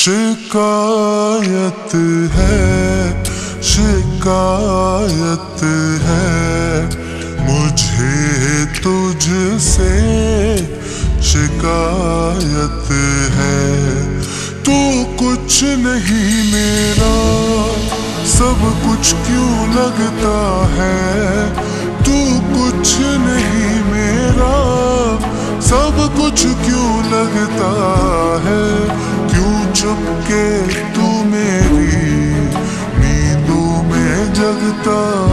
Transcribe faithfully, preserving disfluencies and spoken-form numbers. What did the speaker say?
शिकायत है, शिकायत है मुझे तुझसे, शिकायत है। तू कुछ नहीं मेरा, सब कुछ क्यों लगता है। तू कुछ नहीं मेरा, सब कुछ क्यों लगता है। क्यों चुपके तू मेरी नींदों में जगता